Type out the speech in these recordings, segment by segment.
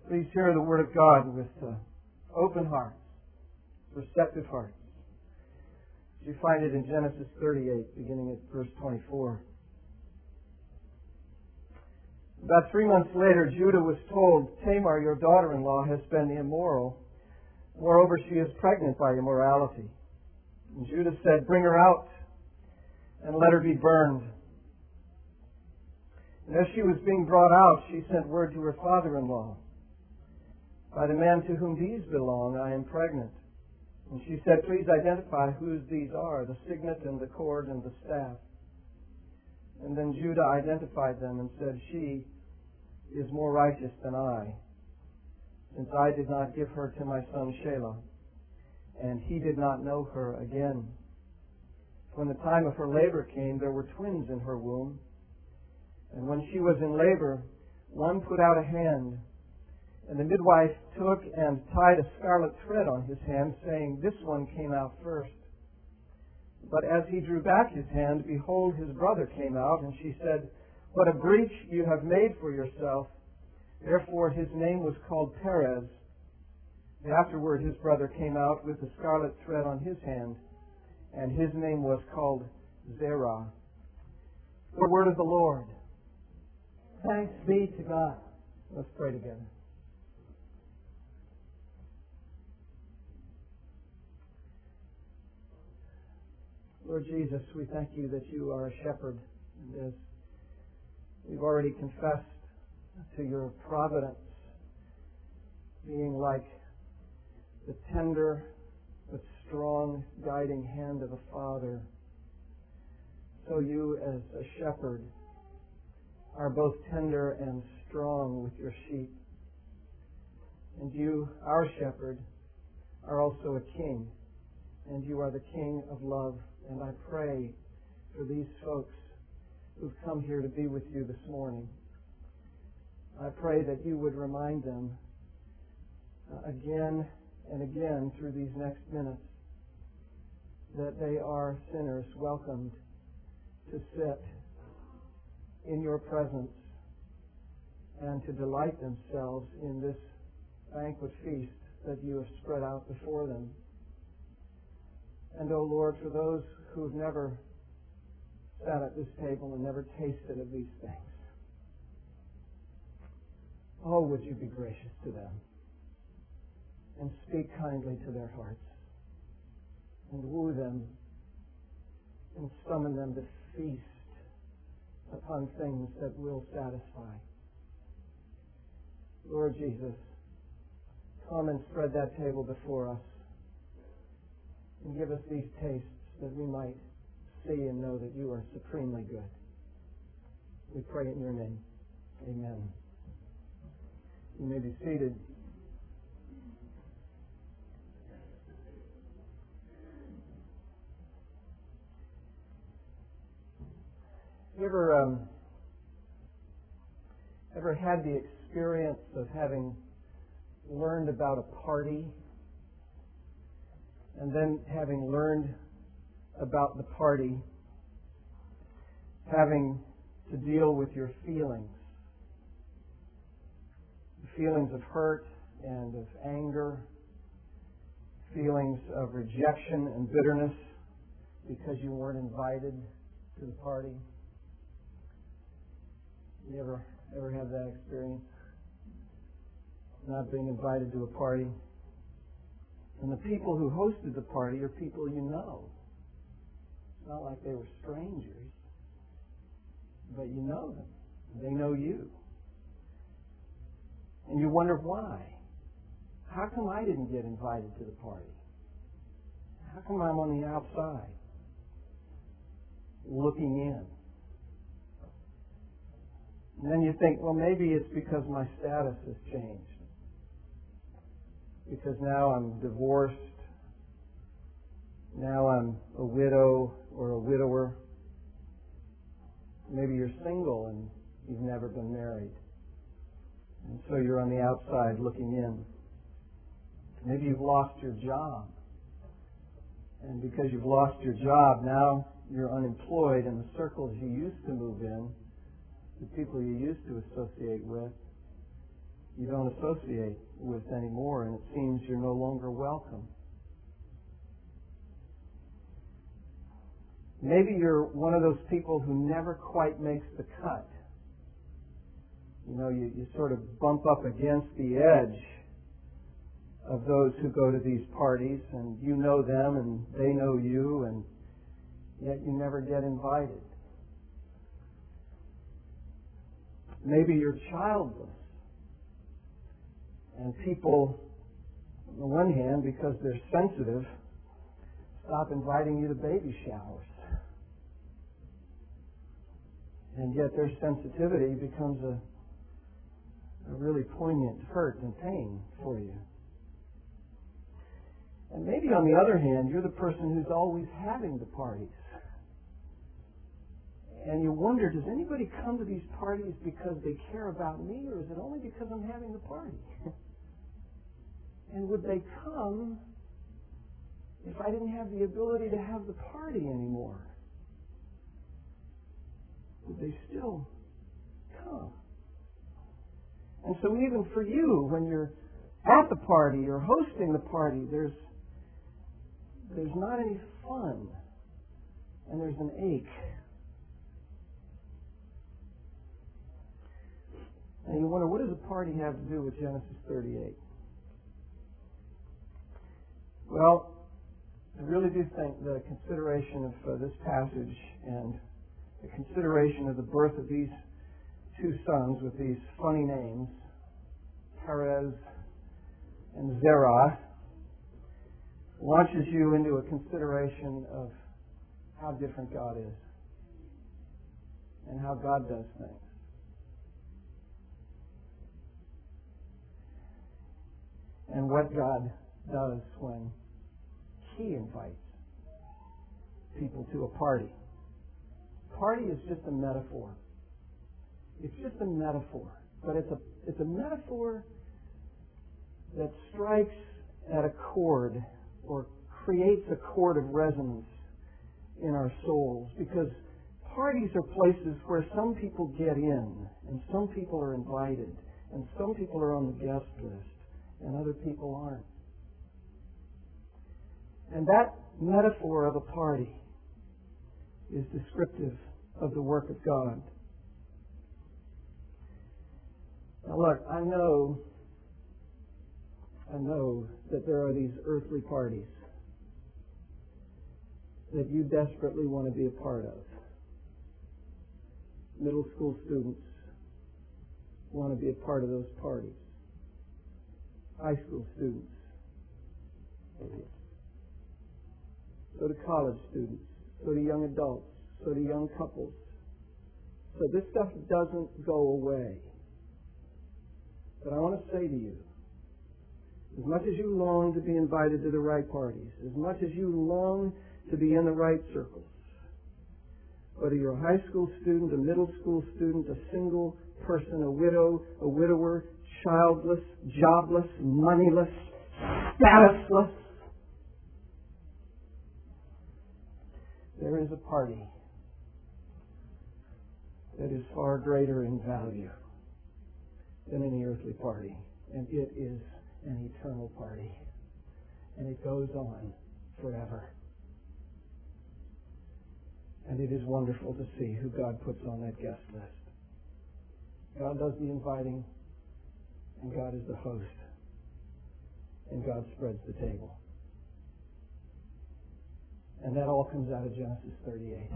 Please hear the Word of God with open hearts, receptive hearts. You find it in Genesis 38, beginning at verse 24. About 3 months later, Judah was told, Tamar, your daughter-in-law, has been immoral. Moreover, she is pregnant by immorality. And Judah said, bring her out and let her be burned. And as she was being brought out, she sent word to her father-in-law, by the man to whom these belong, I am pregnant. And she said, please identify whose these are, the signet and the cord and the staff. And then Judah identified them and said, she is more righteous than I, since I did not give her to my son Shelah, and he did not know her again. When the time of her labor came, there were twins in her womb. And when she was in labor, one put out a hand, and the midwife took and tied a scarlet thread on his hand, saying, this one came out first. But as he drew back his hand, behold, his brother came out, and she said, what a breach you have made for yourself. Therefore his name was called Perez. And afterward his brother came out with the scarlet thread on his hand, and his name was called Zerah. The word of the Lord. Thanks be to God. Let's pray together. Lord Jesus, we thank you that you are a shepherd. And as we've already confessed to your providence, being like the tender but strong guiding hand of a father, so you as a shepherd are both tender and strong with your sheep. And you, our shepherd, are also a king, and you are the King of love. And I pray for these folks who've come here to be with you this morning. I pray that you would remind them again and again through these next minutes that they are sinners welcomed to sit in your presence and to delight themselves in this banquet feast that you have spread out before them. And, O Lord, for those who've never sat at this table and never tasted of these things, oh, would you be gracious to them and speak kindly to their hearts and woo them and summon them to feast upon things that will satisfy. Lord Jesus, come and spread that table before us and give us these tastes that we might see and know that you are supremely good. We pray in your name. Amen. You may be seated. You ever had the experience of having learned about a party and then having learned about the party, having to deal with your feelings? Feelings of hurt and of anger, feelings of rejection and bitterness because you weren't invited to the party. You ever have that experience? Not being invited to a party. And the people who hosted the party are people you know. It's not like they were strangers, but you know them. They know you. And you wonder why. How come I didn't get invited to the party? How come I'm on the outside, looking in? And then you think, well, maybe it's because my status has changed. Because now I'm divorced. Now I'm a widow or a widower. Maybe you're single and you've never been married. And so you're on the outside looking in. Maybe you've lost your job. And because you've lost your job, now you're unemployed, and the circles you used to move in, the people you used to associate with, you don't associate with anymore, and it seems you're no longer welcome. Maybe you're one of those people who never quite makes the cut. You know, you sort of bump up against the edge of those who go to these parties, and you know them and they know you, and yet you never get invited. Maybe you're childless, and people, on the one hand, because they're sensitive, stop inviting you to baby showers. And yet their sensitivity becomes a really poignant hurt and pain for you. And maybe on the other hand, you're the person who's always having the parties. And you wonder, does anybody come to these parties because they care about me, or is it only because I'm having the party? And would they come if I didn't have the ability to have the party anymore? Would they still come? And so even for you, when you're at the party or hosting the party, there's not any fun, and there's an ache. And you wonder, what does a party have to do with Genesis 38? Well, I really do think the consideration of this passage and the consideration of the birth of these two sons with these funny names, Perez and Zerah, launches you into a consideration of how different God is and how God does things. And what God does when He invites people to a party. Party is just a metaphor. It's just a metaphor. But it's a metaphor that strikes at a chord or creates a chord of resonance in our souls. Because parties are places where some people get in, and some people are invited, and some people are on the guest list, and other people aren't. And that metaphor of a party is descriptive of the work of God. Now look, I know that there are these earthly parties that you desperately want to be a part of. Middle school students want to be a part of those parties. High school students. So do college students. So do young adults. So do young couples. So this stuff doesn't go away. But I want to say to you, as much as you long to be invited to the right parties, as much as you long to be in the right circles, whether you're a high school student, a middle school student, a single person, a widow, a widower, childless, jobless, moneyless, statusless, there is a party that is far greater in value than any earthly party. And it is an eternal party. And it goes on forever. And it is wonderful to see who God puts on that guest list. God does the inviting, and God is the host. And God spreads the table. And that all comes out of Genesis 38.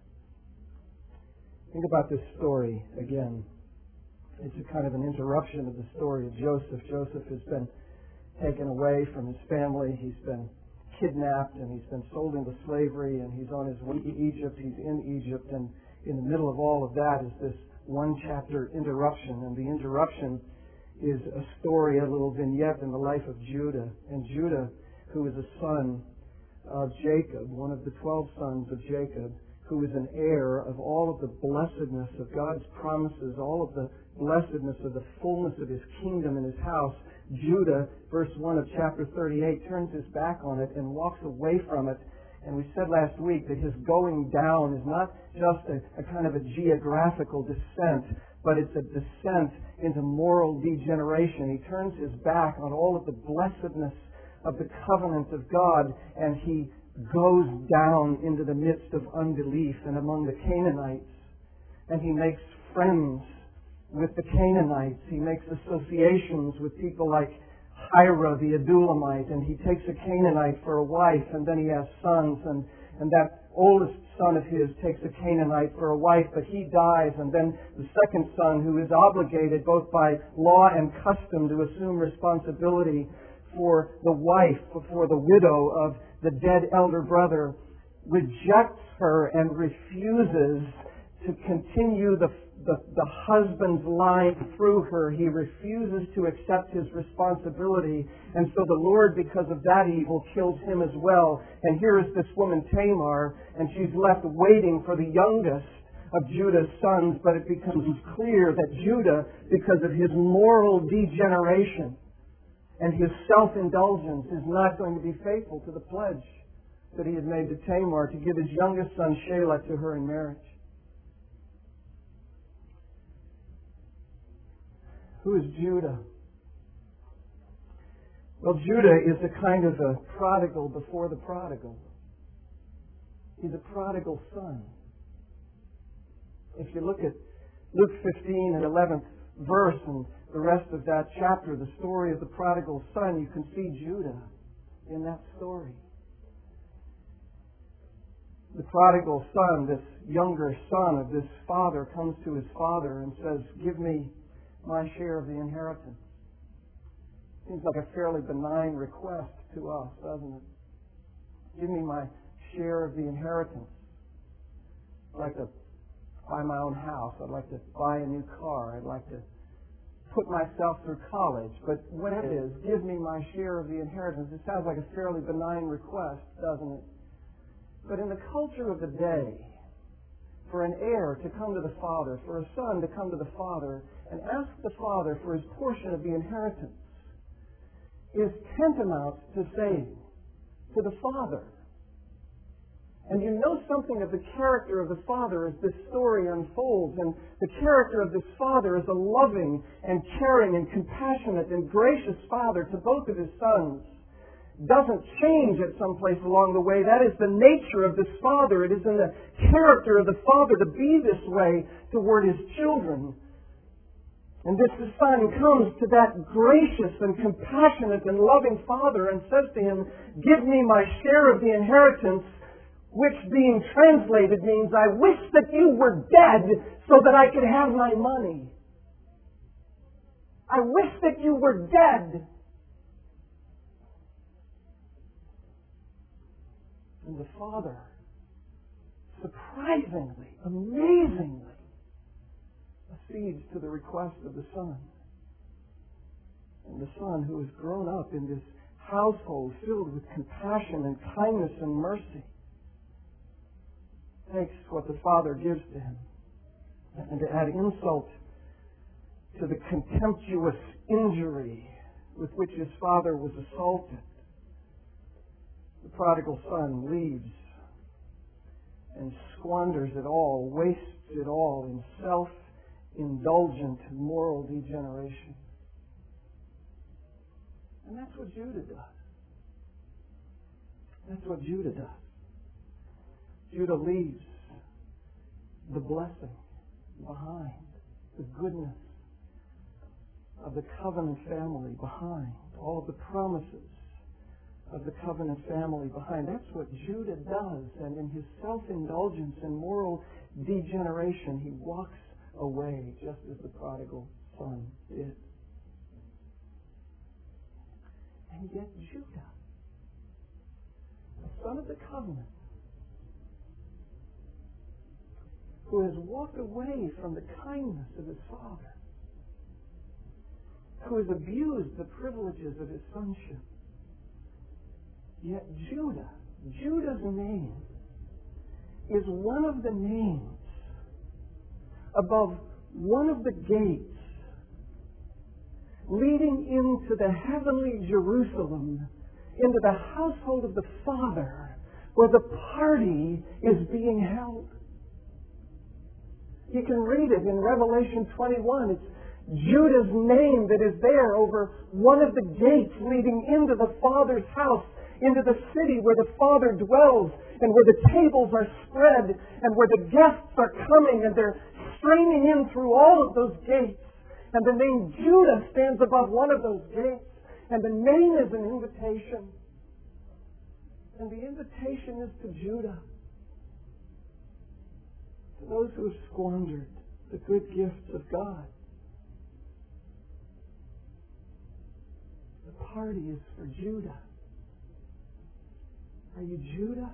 Think about this story again. It's a kind of an interruption of the story of Joseph. Joseph has been taken away from his family. He's been kidnapped, and he's been sold into slavery, and he's on his way to Egypt. He's in Egypt, and in the middle of all of that is this one-chapter interruption. And the interruption is a story, a little vignette in the life of Judah. And Judah, who is a son of Jacob, one of the 12 sons of Jacob, who is an heir of all of the blessedness of God's promises, all of the blessedness of the fullness of His kingdom in His house. Judah, verse 1 of chapter 38, turns his back on it and walks away from it. And we said last week that his going down is not just a kind of a geographical descent, but it's a descent into moral degeneration. He turns his back on all of the blessedness of the covenant of God, and he goes down into the midst of unbelief and among the Canaanites. And he makes friends with the Canaanites. He makes associations with people like Hira the Adulamite, and he takes a Canaanite for a wife, and then he has sons, and that oldest son of his takes a Canaanite for a wife, but he dies, and then the second son, who is obligated both by law and custom to assume responsibility for the wife, for the widow of the dead elder brother, rejects her and refuses to continue the husband's line through her. He refuses to accept his responsibility. And so the Lord, because of that evil, kills him as well. And here is this woman Tamar, and she's left waiting for the youngest of Judah's sons. But it becomes clear that Judah, because of his moral degeneration and his self-indulgence, is not going to be faithful to the pledge that he had made to Tamar to give his youngest son Shelah to her in marriage. Who is Judah? Well, Judah is a kind of a prodigal before the prodigal. He's a prodigal son. If you look at Luke 15 and 11th verse and the rest of that chapter, the story of the prodigal son, you can see Judah in that story. The prodigal son, this younger son of this father, comes to his father and says, "Give me my share of the inheritance." Seems like a fairly benign request to us, doesn't it? Give me my share of the inheritance. I'd like to buy my own house. I'd like to buy a new car. I'd like to put myself through college. But whatever it is, give me my share of the inheritance. It sounds like a fairly benign request, doesn't it? But in the culture of the day, for an heir to come to the father, for a son to come to the father and ask the father for his portion of the inheritance, is tantamount to saying to the father. And you know something of the character of the father as this story unfolds. And the character of this father is a loving and caring and compassionate and gracious father to both of his sons. Doesn't change at some place along the way. That is the nature of this father. It is in the character of the father to be this way toward his children. And this son comes to that gracious and compassionate and loving father and says to him, "Give me my share of the inheritance," which being translated means, "I wish that you were dead so that I could have my money. I wish that you were dead." And the father, surprisingly, amazingly, accedes to the request of the son. And the son, who has grown up in this household filled with compassion and kindness and mercy, takes what the father gives to him. And to add insult to the contemptuous injury with which his father was assaulted, the prodigal son leaves and squanders it all, wastes it all in self-indulgent moral degeneration. And that's what Judah does. That's what Judah does. Judah leaves the blessing behind, the goodness of the covenant family behind, all of the promises of the covenant family behind. That's what Judah does. And in his self-indulgence and moral degeneration, he walks away just as the prodigal son did. And yet Judah, the son of the covenant, who has walked away from the kindness of his father, who has abused the privileges of his sonship, yet Judah's name is one of the names above one of the gates leading into the heavenly Jerusalem, into the household of the Father, where the party is being held. You can read it in Revelation 21. Judah's name that is there over one of the gates leading into the Father's house, into the city where the Father dwells, and where the tables are spread, and where the guests are coming, and they're streaming in through all of those gates. And the name Judah stands above one of those gates. And the name is an invitation. And the invitation is to Judah. To those who have squandered the good gifts of God. The party is for Judah. Are you Judah?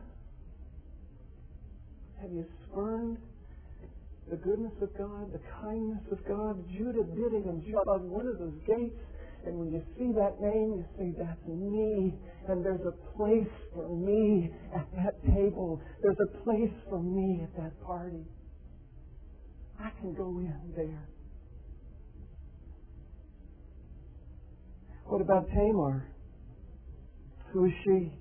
Have you spurned the goodness of God, the kindness of God? Judah did it, and Judah was one of those gates. And when you see that name, you say, that's me. And there's a place for me at that table. There's a place for me at that party. I can go in there. What about Tamar? Who is she?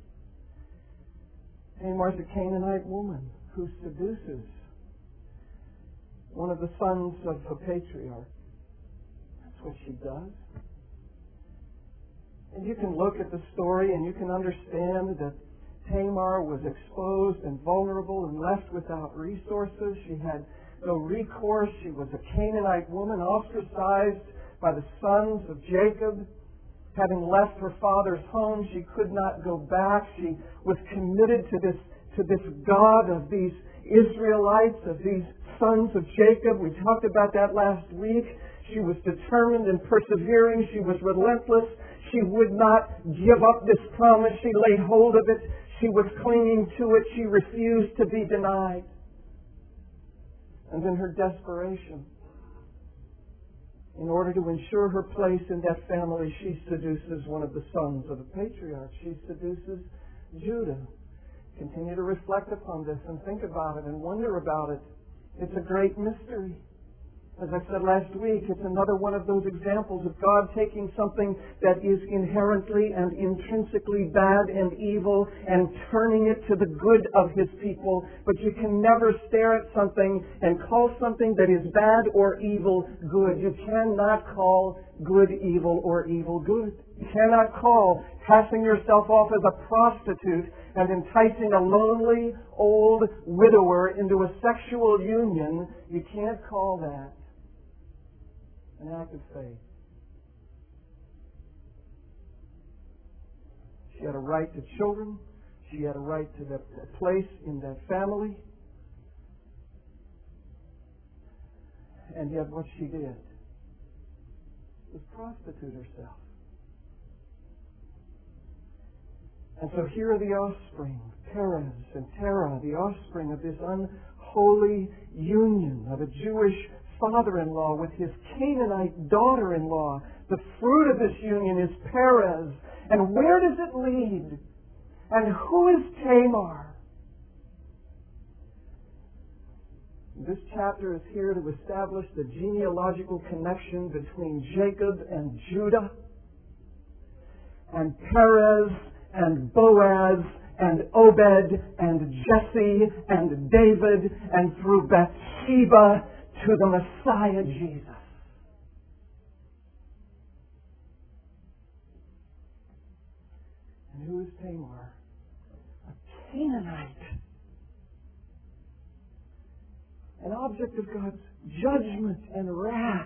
Tamar's a Canaanite woman who seduces one of the sons of a patriarch. That's what she does. And you can look at the story and you can understand that Tamar was exposed and vulnerable and left without resources. She had no recourse. She was a Canaanite woman, ostracized by the sons of Jacob. Having left her father's home, she could not go back. She was committed to this God of these Israelites, of these sons of Jacob. We talked about that last week. She was determined and persevering. She was relentless. She would not give up this promise. She laid hold of it. She was clinging to it. She refused to be denied. And in her desperation, in order to ensure her place in that family, she seduces one of the sons of the patriarch. She seduces Judah. Continue to reflect upon this and think about it and wonder about it. It's a great mystery. As I said last week, it's another one of those examples of God taking something that is inherently and intrinsically bad and evil and turning it to the good of His people. But you can never stare at something and call something that is bad or evil good. You cannot call good evil or evil good. You cannot call passing yourself off as a prostitute and enticing a lonely old widower into a sexual union. You can't call that an act of faith. She had a right to children. She had a right to that place in that family. And yet what she did was prostitute herself. And so here are the offspring, Perez and Terah, the offspring of this unholy union of a Jewish father-in-law with his Canaanite daughter-in-law. The fruit of this union is Perez. And where does it lead? And who is Tamar? This chapter is here to establish the genealogical connection between Jacob and Judah, and Perez and Boaz and Obed and Jesse and David, and through Bathsheba to the Messiah Jesus. And who is Tamar? A Canaanite. An object of God's judgment and wrath.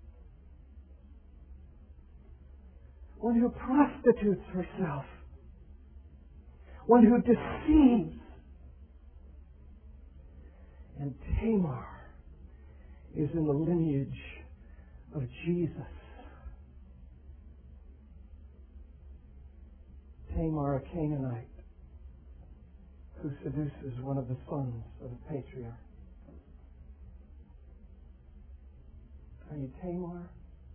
One who prostitutes herself. One who deceives. And Tamar is in the lineage of Jesus. Tamar, a Canaanite, who seduces one of the sons of a patriarch. Are you Tamar?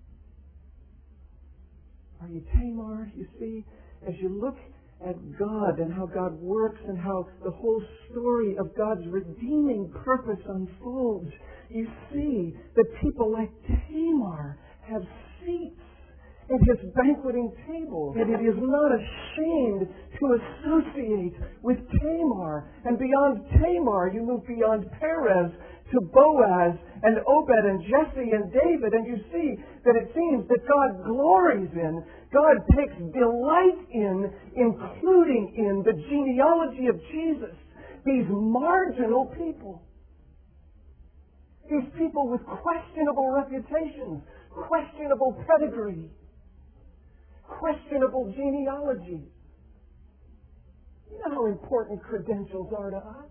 Are you Tamar? You see, as you look at God and how God works and how the whole story of God's redeeming purpose unfolds, you see that people like Tamar have seats at His banqueting table. And it is not ashamed to associate with Tamar. And beyond Tamar, you move beyond Perez to Boaz and Obed and Jesse and David, and you see that it seems that God glories in, God takes delight in, including in the genealogy of Jesus, these marginal people. These people with questionable reputations, questionable pedigree, questionable genealogies. You know how important credentials are to us?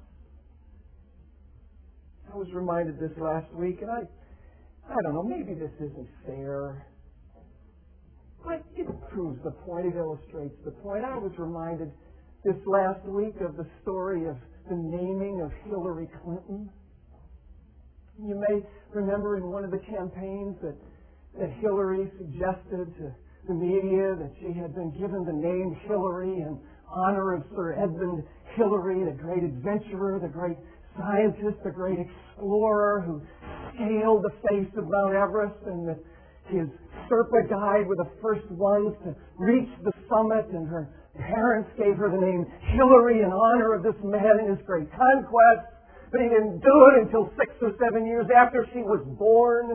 I was reminded this last week, and I don't know, maybe this isn't fair, but it proves the point, it illustrates the point. I was reminded this last week of the story of the naming of Hillary Clinton. You may remember in one of the campaigns that Hillary suggested to the media that she had been given the name Hillary in honor of Sir Edmund Hillary, the great adventurer, the great scientist, the great explorer who scaled the face of Mount Everest, and that his Sherpa guide were the first ones to reach the summit, and her parents gave her the name Hillary in honor of this man and his great conquest. But he didn't do it until 6 or 7 years after she was born.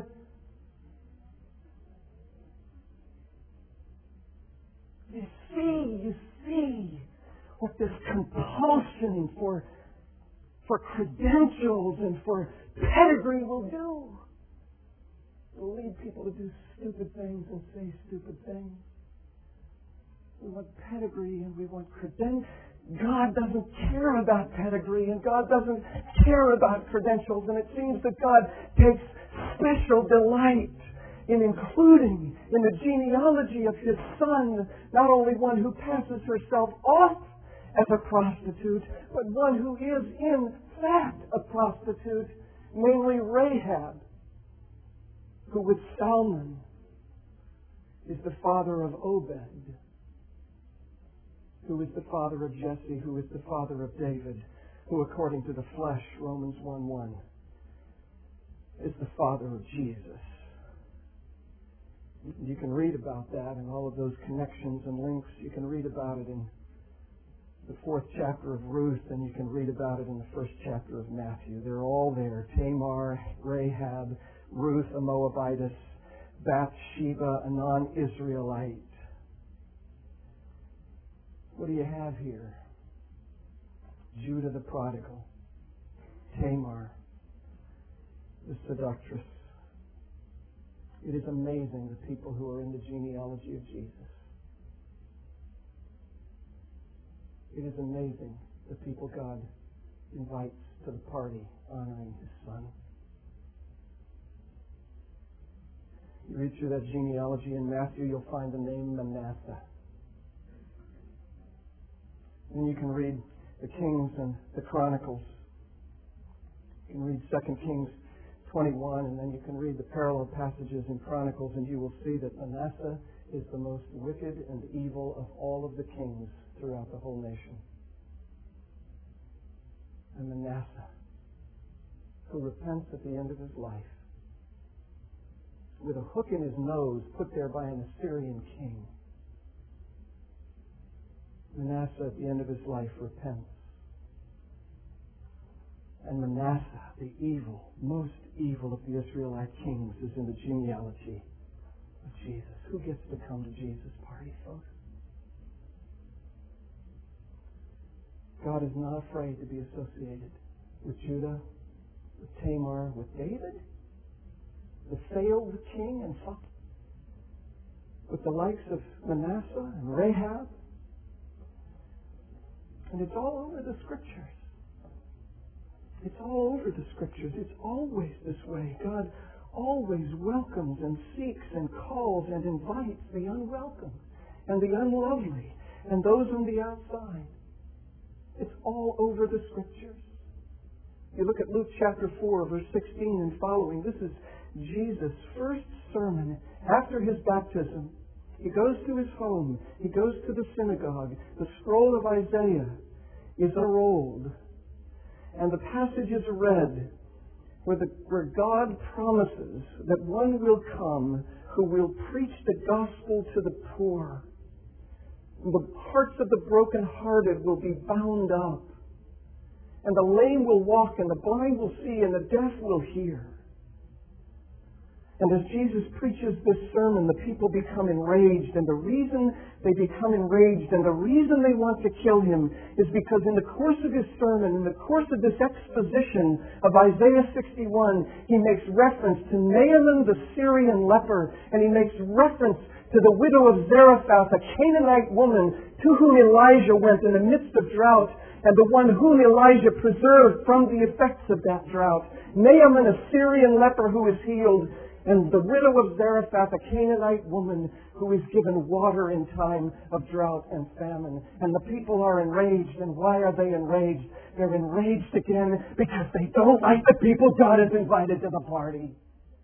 You see what this compulsion for credentials and for pedigree will do. It will lead people to do stupid things and say stupid things. We want pedigree and we want credentials. God doesn't care about pedigree and God doesn't care about credentials, and it seems that God takes special delight in including in the genealogy of His Son not only one who passes herself off as a prostitute, but one who is in fact a prostitute, namely Rahab, who with Salmon is the father of Obed, who is the father of Jesse, who is the father of David, who according to the flesh, Romans 1:1, is the father of Jesus. You can read about that and all of those connections and links. You can read about it in the 4th chapter of Ruth, and you can read about it in the 1st chapter of Matthew. They're all there. Tamar, Rahab, Ruth, a Moabitess, Bathsheba, a non-Israelite. What do you have here? Judah the prodigal, Tamar, the seductress. It is amazing the people who are in the genealogy of Jesus. It is amazing the people God invites to the party honoring His Son. You read through that genealogy in Matthew, you'll find the name Manasseh. And you can read the Kings and the Chronicles. You can read 2 Kings 21, and then you can read the parallel passages in Chronicles, and you will see that Manasseh is the most wicked and evil of all of the kings throughout the whole nation. And Manasseh, who repents at the end of his life, with a hook in his nose put there by an Assyrian king. Manasseh at the end of his life repents. And Manasseh, the evil, most evil of the Israelite kings, is in the genealogy of Jesus. Who gets to come to Jesus' party, folks? God is not afraid to be associated with Judah, with Tamar, with David, the failed king and son, with the likes of Manasseh and Rahab. And it's all over the Scriptures. It's all over the Scriptures. It's always this way. God always welcomes and seeks and calls and invites the unwelcome and the unlovely and those on the outside. It's all over the Scriptures. You look at Luke chapter 4, verse 16 and following. This is Jesus' first sermon after His baptism. He goes to His home. He goes to the synagogue. The scroll of Isaiah is unrolled. And the passage is read where God promises that one will come who will preach the gospel to the poor. The hearts of the brokenhearted will be bound up. And the lame will walk, and the blind will see, and the deaf will hear. And as Jesus preaches this sermon, the people become enraged. And the reason they become enraged and the reason they want to kill him is because in the course of his sermon, in the course of this exposition of Isaiah 61, he makes reference to Naaman the Syrian leper, and he makes reference to the widow of Zarephath, a Canaanite woman to whom Elijah went in the midst of drought, and the one whom Elijah preserved from the effects of that drought. Naaman, a Syrian leper who is healed, and the widow of Zarephath, a Canaanite woman who is given water in time of drought and famine. And the people are enraged. And why are they enraged? They're enraged again because they don't like the people God has invited to the party.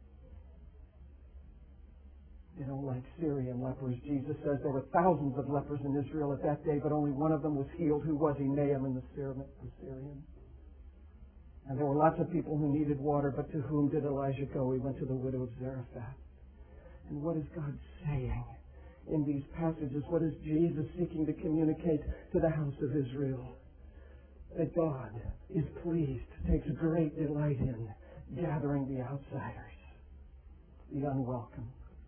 They don't like Syrian lepers. Jesus says there were thousands of lepers in Israel at that day, but only one of them was healed. Who was he? Naaman the Syrian. And there were lots of people who needed water, but to whom did Elijah go? He went to the widow of Zarephath. And what is God saying in these passages? What is Jesus seeking to communicate to the house of Israel? That God is pleased, takes great delight in gathering the outsiders, the unwelcome.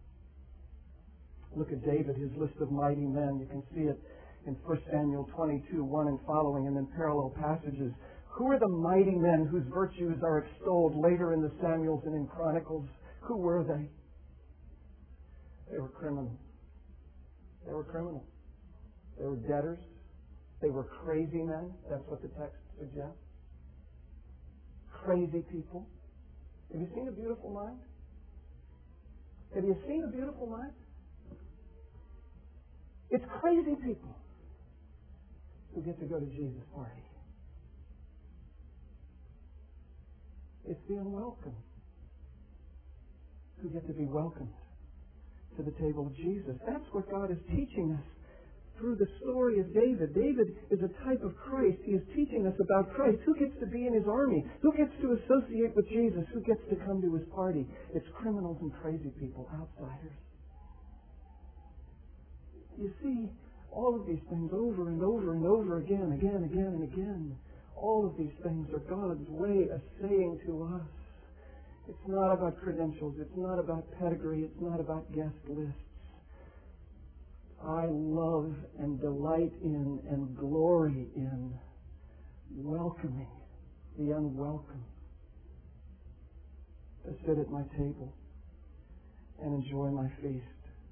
Look at David, his list of mighty men. You can see it in 1 Samuel 22, 1 and following, and then parallel passages. Who are the mighty men whose virtues are extolled later in the Samuels and in Chronicles? Who were they? They were criminals. They were criminals. They were debtors. They were crazy men. That's what the text suggests. Crazy people. Have you seen a beautiful mind? Have you seen a beautiful mind? It's crazy people who get to go to Jesus' party. It's the unwelcome who get to be welcomed to the table of Jesus. That's what God is teaching us through the story of David. David is a type of Christ. He is teaching us about Christ. Who gets to be in his army? Who gets to associate with Jesus? Who gets to come to his party? It's criminals and crazy people, outsiders. You see all of these things over and over and over again, and again. All of these things are God's way of saying to us, it's not about credentials, it's not about pedigree, it's not about guest lists. I love and delight in and glory in welcoming the unwelcome to sit at my table and enjoy my feast.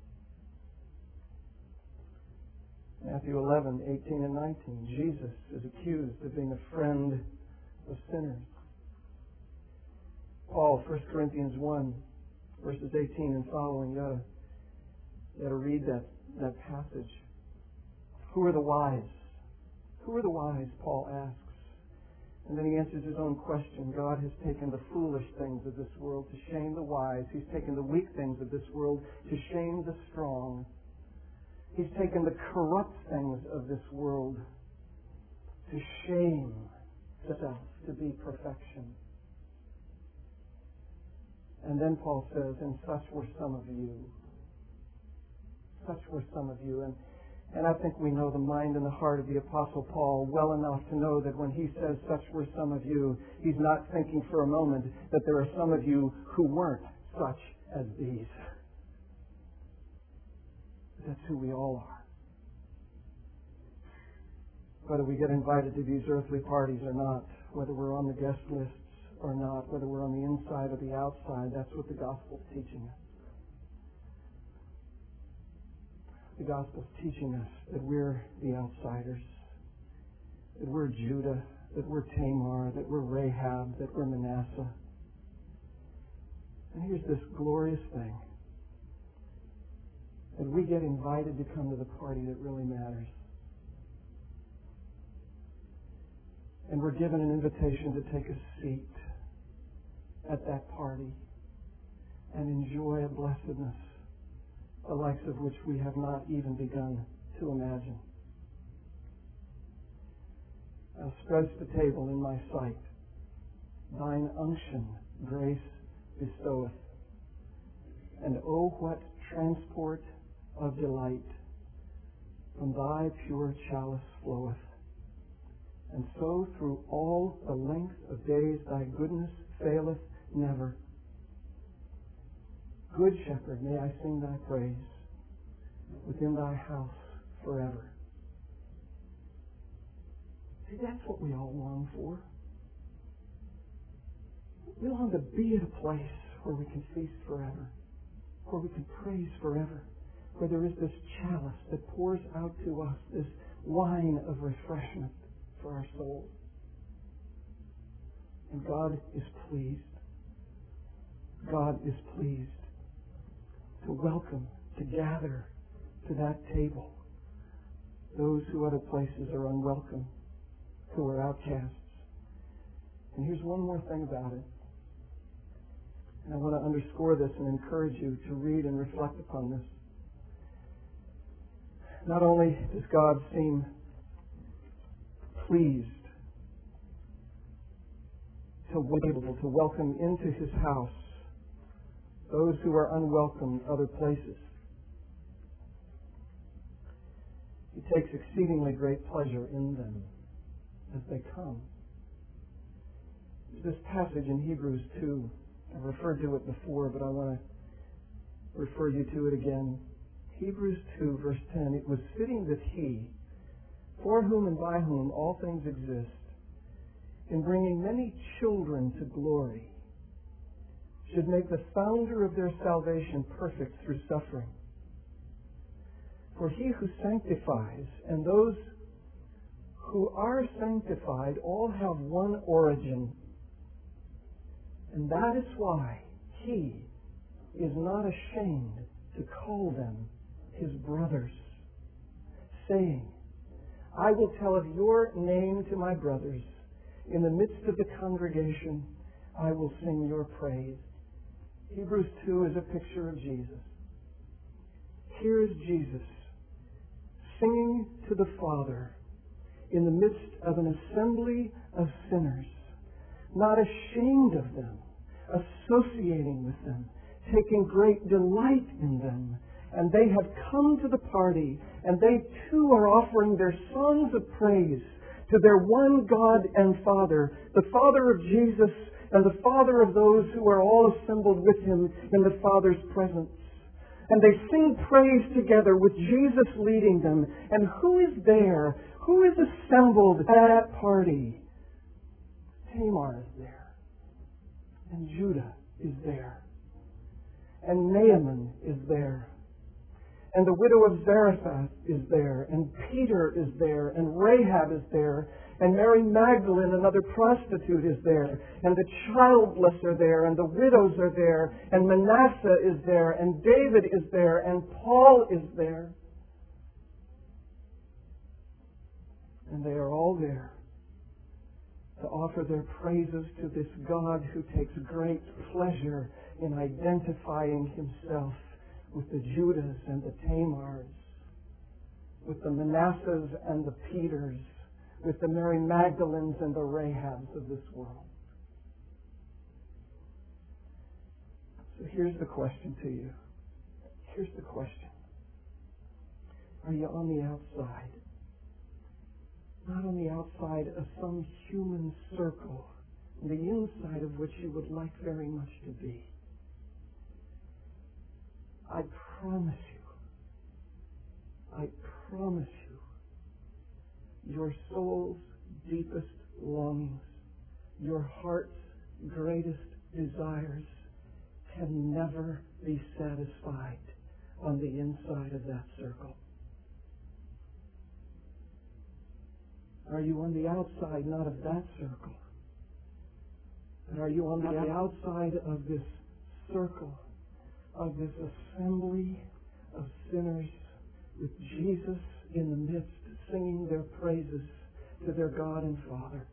Matthew 11, 18 and 19. Jesus is accused of being a friend of sinners. Paul, 1 Corinthians 1, verses 18 and following. You got to read that passage. Who are the wise? Who are the wise, Paul asks. And then he answers his own question. God has taken the foolish things of this world to shame the wise. He's taken the weak things of this world to shame the strong. He's taken the corrupt things of this world to shame self, to be perfection. And then Paul says, and such were some of you. Such were some of you. And I think we know the mind and the heart of the Apostle Paul well enough to know that when he says such were some of you, he's not thinking for a moment that there are some of you who weren't such as these. That's who we all are. Whether we get invited to these earthly parties or not, whether we're on the guest lists or not, whether we're on the inside or the outside, that's what the Gospel's teaching us. The Gospel's teaching us that we're the outsiders, that we're Judah, that we're Tamar, that we're Rahab, that we're Manasseh. And here's this glorious thing. That we get invited to come to the party that really matters. And we're given an invitation to take a seat at that party and enjoy a blessedness, the likes of which we have not even begun to imagine. Thou spreadst the table in my sight. Thine unction grace bestoweth. And oh, what transport of delight from thy pure chalice floweth. And so through all the length of days thy goodness faileth never. Good Shepherd, may I sing thy praise within thy house forever. See, that's what we all long for. We long to be at a place where we can feast forever, where we can praise forever, where there is this chalice that pours out to us, this wine of refreshment for our souls. And God is pleased. God is pleased to welcome, to gather to that table those who other places are unwelcome, who are outcasts. And here's one more thing about it. And I want to underscore this and encourage you to read and reflect upon this. Not only does God seem pleased to be able to welcome into His house those who are unwelcome other places, He takes exceedingly great pleasure in them as they come. There's this passage in Hebrews 2. I've referred to it before, but I want to refer you to it again. Hebrews 2, verse 10. It was fitting that He, for whom and by whom all things exist, in bringing many children to glory, should make the founder of their salvation perfect through suffering. For He who sanctifies and those who are sanctified all have one origin. And that is why He is not ashamed to call them His brothers, saying, I will tell of your name to my brothers. In the midst of the congregation, I will sing your praise. Hebrews 2 is a picture of Jesus. Here is Jesus singing to the Father in the midst of an assembly of sinners, not ashamed of them, associating with them, taking great delight in them. And they have come to the party, and they too are offering their songs of praise to their one God and Father, the Father of Jesus and the Father of those who are all assembled with Him in the Father's presence. And they sing praise together with Jesus leading them. And who is there? Who is assembled at that party? Tamar is there. And Judah is there. And Naaman is there. And the widow of Zarephath is there. And Peter is there. And Rahab is there. And Mary Magdalene, another prostitute, is there. And the childless are there. And the widows are there. And Manasseh is there. And David is there. And Paul is there. And they are all there to offer their praises to this God who takes great pleasure in identifying Himself with the Judahs and the Tamars, with the Manassehs and the Peters, with the Mary Magdalenes and the Rahabs of this world. So here's the question to you. Here's the question. Are you on the outside? Not on the outside of some human circle, the inside of which you would like very much to be. I promise you, your soul's deepest longings, your heart's greatest desires can never be satisfied on the inside of that circle. Are you on the outside, not of that circle? But are you on the outside of this circle, of this assembly of sinners with Jesus in the midst, singing their praises to their God and Father?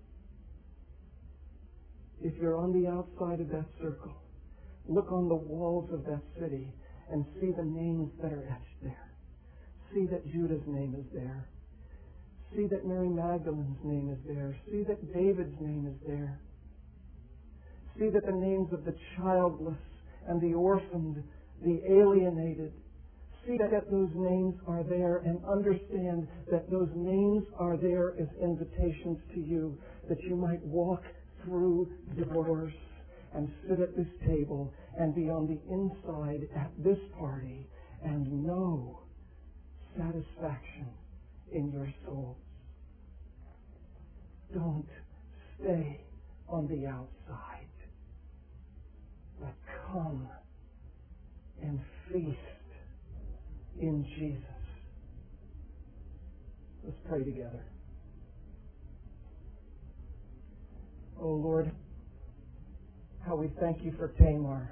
If you're on the outside of that circle, look on the walls of that city and see the names that are etched there. See that Judah's name is there. See that Mary Magdalene's name is there. See that David's name is there. See that the names of the childless and the orphaned, the alienated. see that those names are there and understand that those names are there as invitations to you, that you might walk through doors and sit at this table and be on the inside at this party and know satisfaction in your souls. Don't stay on the outside, but come and feast in Jesus. Let's pray together. Oh Lord, how we thank you for Tamar,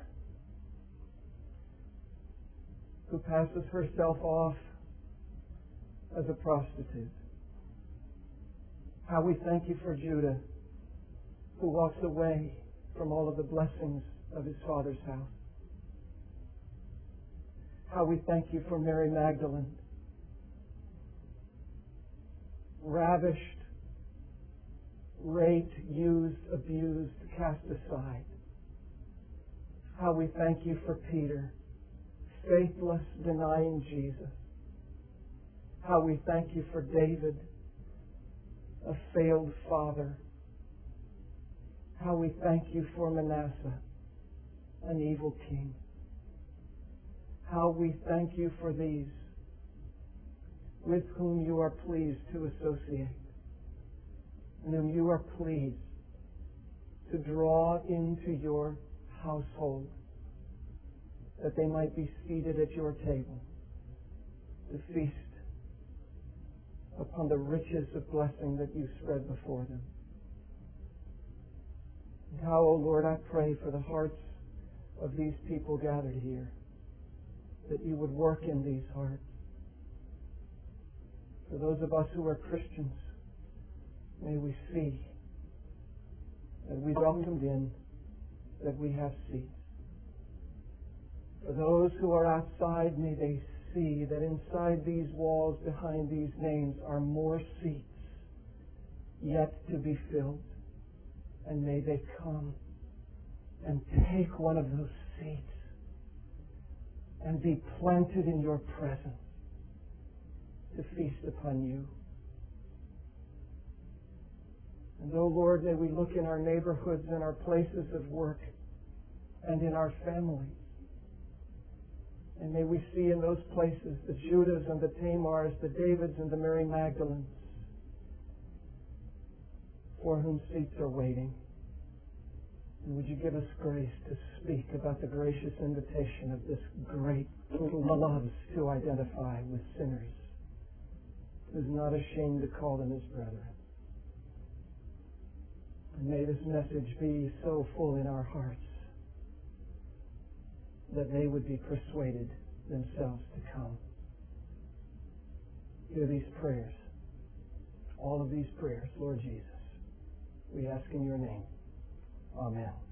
who passes herself off as a prostitute. How we thank you for Judah, who walks away from all of the blessings of his father's house. How we thank you for Mary Magdalene, ravished, raped, used, abused, cast aside. How we thank you for Peter, faithless, denying Jesus. How we thank you for David, a failed father. How we thank you for Manasseh, an evil king. How we thank you for these with whom you are pleased to associate, and whom you are pleased to draw into your household, that they might be seated at your table to feast upon the riches of blessing that you spread before them. And how, O Lord, I pray for the hearts of these people gathered here, that you would work in these hearts. For those of us who are Christians, may we see that we welcomed in, that we have seats. For those who are outside, may they see that inside these walls, behind these names, are more seats yet to be filled. And may they come and take one of those seats and be planted in your presence to feast upon you. And oh Lord, may we look in our neighborhoods and our places of work and in our families. And may we see in those places the Judahs and the Tamars, the Davids and the Mary Magdalenes, for whom seats are waiting. And would you give us grace to speak about the gracious invitation of this great who loves to identify with sinners, who's not ashamed to call them his brethren. And may this message be so full in our hearts that they would be persuaded themselves to come. Hear these prayers, all of these prayers, Lord Jesus. We ask in your name. Amen.